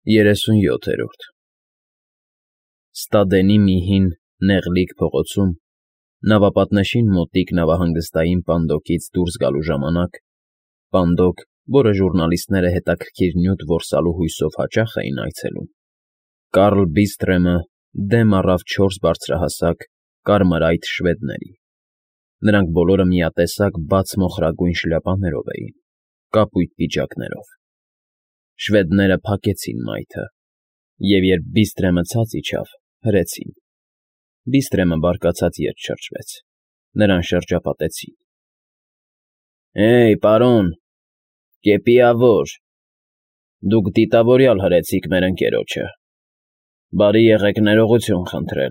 37-րդ Ստադենի մի հին, նեղլիկ փողոցում, նավապատնեշին մոտիկ նավահանգստային պանդոկից դուրս գալու ժամանակ, պանդոկ, որը ժուռնալիստները հետաքրքիր նյութ որսալու հույսով հաճախ էին այցելում, Կարլ Բիստրեմը դեմ առավ 4 բարձրահասակ, կարմրայթ շվեդների. նրանք բոլորը միատեսակ բաց մոխրագույն շլյապաներով էին, կապույտ պիջակներով. շվեդները փակեցին մայթը, և երբ Բիստրեմը ցած իջավ, հրեցին. Բիստրեմը բարկացած ետ շրջվեց, նրան շրջապատեցին. «Հեյ, պարոն, կեպիավոր, դուք դիտավորյալ հրեցիք մեր ընկերոջը, բարի եղեք ներողություն խնդրել»։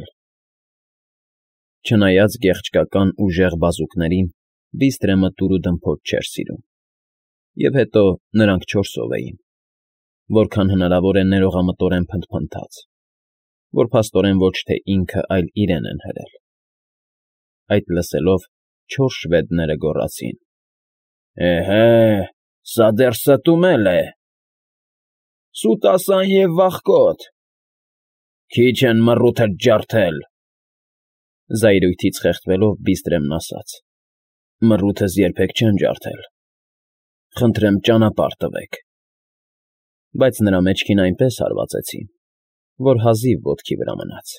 Չնայած գեղեցկական ուժեղ բազուկներին, Բիստրեմը տուրուդմփոց չէր սիրում, և հետո նրանք 4-ով էին, որքան հնարավոր է ներողամտորեն փնթփնթաց, որ փաստորեն ոչ թե ինքը, այլ իրեն են հրել։ Այդ լսելով, 4 շվեդները գոռացին. «Էհե, սա դեռ ստում էլ է, սուտասան և վախկոտ, քիչ են մռութդ ջարդել»։ Զայրույթից խեղդվելով Բիստրեմն ասաց. «Մռութս երբեք չեն ջարդել, խնդրեմ ճանապարհ տվեք»։ Բայց նրա մեջքին այնպես հարվածեցին, որ հազիվ ոտքի վրա մնաց։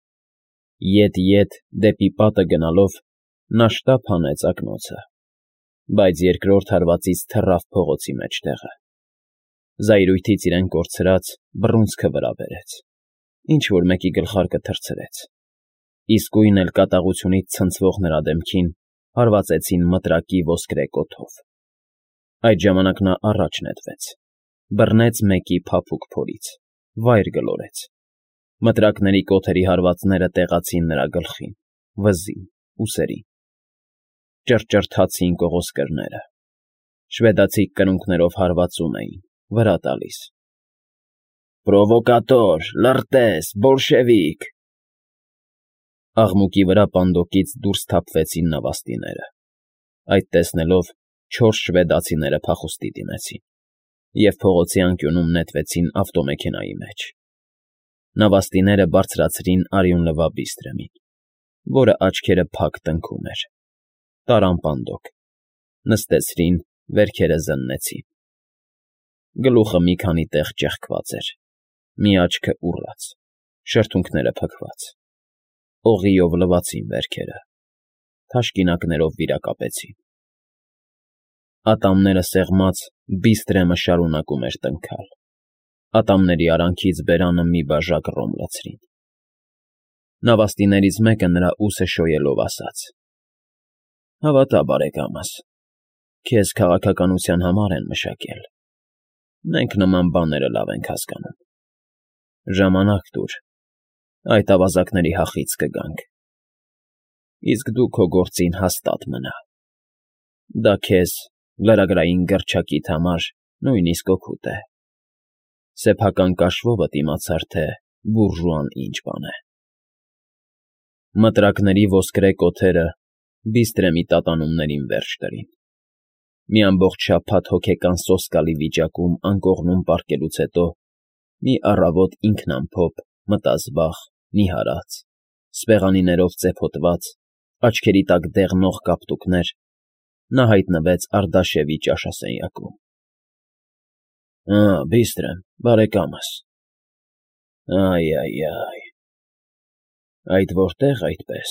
Ետ դեպի պատը գնալով նա շտապ հանեց ակնոցը, բայց երկրորդ հարվածից թռավ փողոցի մեջտեղը։ Զայրույթից իրեն կորցրած, բռունցքը վրա բերեց, ինչ-որ մեկի գլխարկը թռցրեց, իսկույն էլ կատաղությունից ցնցվող նրա դեմքին հարվածեցին մտրակի ոսկրե կոթով։ Այդ ժամանակ նա առաջ նետվեց, բռնեց մեկի փափուկ փորից, վայր գլորեց։ Մտրակների կոթերի հարվածները տեղացին նրա գլխին, վզին, ուսերին։ Ճռճռթացին կողոսկրները, շվեդացի կրունկներով հարվածում էին, վրա տալիս. «Պրովոկատոր, լրտես, բոլշևիկ»։ Աղմուկի վրա պանդոկից դուրս թափվեցին նավաստիները։ Այդ տեսնելով, 4 շվեդացիները փախուստի դիմեցին և փողոցի անկյունում նետվեցին ավտոմեքենայի մեջ։ Նավաստիները բարձրացրին արյունլվա Բիստրեմին, որը աչքերը փակ տնքում էր, տարան պանդոկ, նստեցրին, վերքերը զննեցին։ Գլուխը մի քանի տեղ ճեղքված էր, մի աչքը ուռած, շրթունքները փքված, օղիով լվացին վերքերը, թաշկինակներով վիրակապեցին։ Ատամները սեղմած, Բիստրեմը շարունակում էր տնքալ։ Ատամների արանքից բերանը մի բաժակ ռոմ լցրին։ Նավաստիներից մեկը նրա ուսը շոյելով ասաց. «Հավատա, բարեկամս, քեզ քաղաքականության համար են մշակել, մենք նման բաները լավ ենք հասկանում։ Ժամանակ տուր, այդ ավազակների հախից կգանք, իսկ դու քո գործին հաստատ մնա։ Դա քեզ, լրագրային գրչակիդ համար, նույնիսկ օգուտ է։ Սեփական կաշվովդ իմացար, թե բուրժուան ինչ բան է»։ Մտրակների ոսկրե կոթերը Բիստրեմի տատանումներին վերջ տրին։ Մի ամբողջ շաբաթ հոգեկան սոսկալի վիճակում անկողնում պառկելուց հետո, մի առավոտ ինքնամփոփ, մտազբաղ, նիհարած, սպեղանիներով ծեփոտված, աչքերի տակ դեղնող կապտուկներ, նա հայտնվեց Արդաշևի ճաշասենյակում։ Բիստրեմ, բարեկամս, այ, այդ որտե՞ղ այդպես։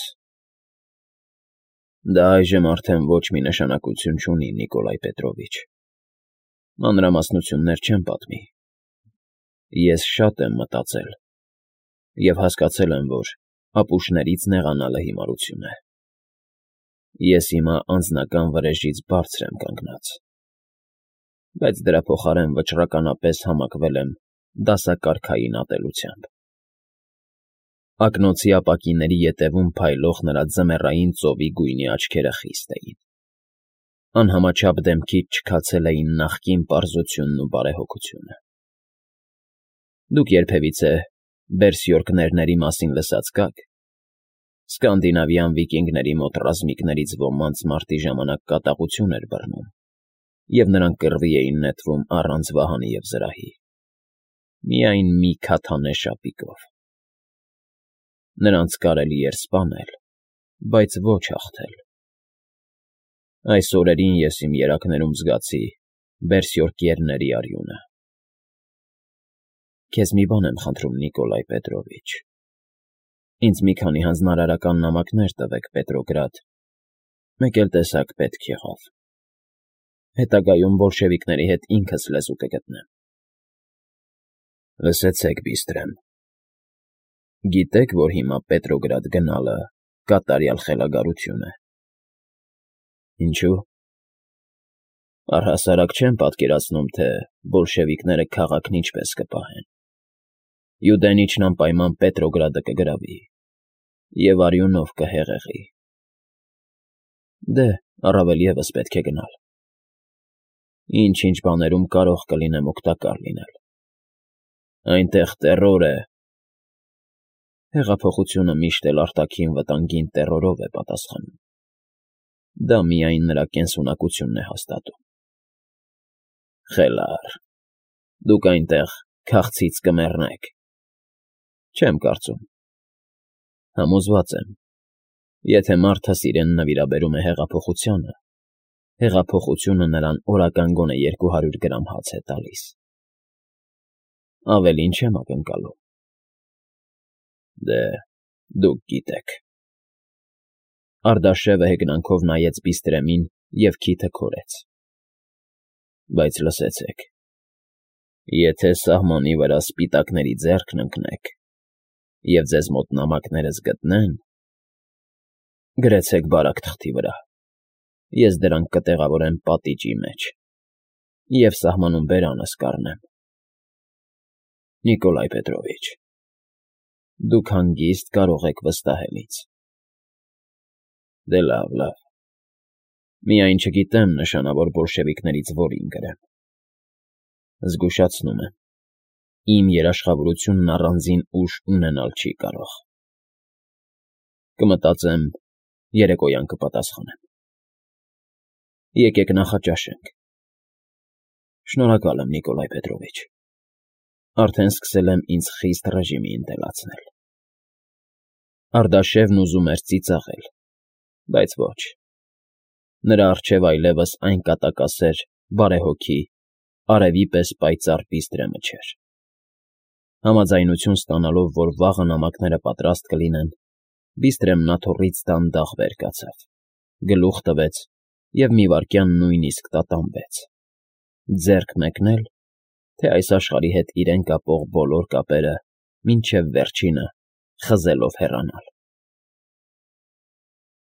Դա այժմ արդեն ոչ մի նշանակություն չունի, Նիկոլայ Պետրովիչ, մանրամասնություններ չեմ պատմի։ Ես շատ եմ մտածել և հասկացել եմ, որ ապուշներից նեղանալը հիմարություն է։ Ես հիմա անձնական վրեժից բարձր եմ կանգնած, բայց դրա փոխարեն վճռականապես համակվել եմ դասակարգային ատելությամբ։ Ակնոցի ապակիների ետևում փայլող նրա ձմեռային ծովի գույնի աչքերը խիստ էին։ Անհամաչափ դեմքից չքացել էին նախկին պարզությունն ու բարեհոգությունը։ Դուք երբևիցե Բերսյորկներների մասին լսած կաք։ Սկանդինավյան վիկինգների մոտ ռազմիկներից ոմանց մարտի ժամանակ կատաղություն էր բռնում, և նրանք կռվի էին նետվում առանց վահանի և զրահի։ միայն մի քաթանե շապիկով։ Նրանց կարելի էր սպանել, բայց ոչ հաղթել։ Այս օրերին ես իմ երակներում զգացի բերսյորկերների արյունը։ Քեզ մի բան եմ խնդրում, Նիկոլայ Պետրովիչ, ինձ մի քանի հանձնարարական նամակներ տվեք Պետրոգրադ, մեկ էլ տեսակ պետք եղավ։ Հետագայում բոլշևիկների հետ ինքս լեզու կգտնեմ։ Լսեցեք, Բիստրեմ, գիտեք, որ հիմա Պետրոգրադ գնալը կատարյալ խելագարություն է։ Ինչու՞։ Առհասարակ չեմ պատկերացնում, թե բոլշևիկները քաղաքն ինչպես կպահեն։ Յուդենիչն անպայման Պետրոգրադը կգրավի և արյունով կհեղեղի։ Դե, առավել ևս պետք է գնալ։ Ինչ-ինչ բաներում կարող կլինեմ օգտակար լինել։ Այնտեղ տեռոր է։ Հեղափոխությունը միշտ էլ արտաքին վտանգին տեռորով է պատասխանում։ Դա միայն նրա կենսունակությունն է հաստատում։ Խելառ, դուք այնտեղ քաղցից կմեռնեք։ Չեմ կարծում։ Համոզված եմ, եթե մարդս իրեն նվիրաբերում է հեղափոխությանը, հեղափոխությունը նրան օրական գոնե 200 գրամ հաց է տալիս։ Ավելին չեմ ակնկալում։ Դե, դուք գիտեք։ Արդաշևը հեգնանքով նայեց Բիստրեմին և քիթը քորեց։ Բայց լսեցեք, եթե սահմանի վրա սպիտակների ձեռքն ընկնեք և ձեզ մոտ նամակներս գտնեն, գրեցեք բարակ թղթի վրա, ես դրանք կտեղավորեմ պատիճի մեջ և սահմանում բերանս կառնեմ։ Նիկոլայ Պետրովիչ, դուք հանգիստ կարող եք վստահել ինձ։ Դե լավ, լավ, միայն չգիտեմ նշանավոր բոլշևիկներից որին գրեմ։ Զգուշացնում եմ, իմ երաշխավորությունն առանձին ուժ ունենալ չի կարող։ Կմտածեմ, երեկոյան կպատասխանեմ։ Եկեք նախաճաշենք։ Շնորհակալ եմ, Նիկոլայ Պետրովիչ։ Արդեն սկսել եմ ինձ խիստ ռեժիմի ընտելացնել։ Արդաշևն ուզում էր ծիծաղել, բայց ոչ։ Նրա առջև այլևս այն կատակասեր, բարեհոգի, արևի պես պայծառ Բիստրեմը չէր։ Համաձայնություն ստանալով, որ վաղը նամակները պատրաստ կլինեն, Բիստրեմն աթոռից դանդաղ վեր կացավ, գլուխ տվեց և մի վայրկյան նույնիսկ տատանվեց, ձեռք մեկնել, թե այս աշխարհի հետ իրեն կապող բոլոր կապերը մինչև վերջինը խզելով հեռանալ։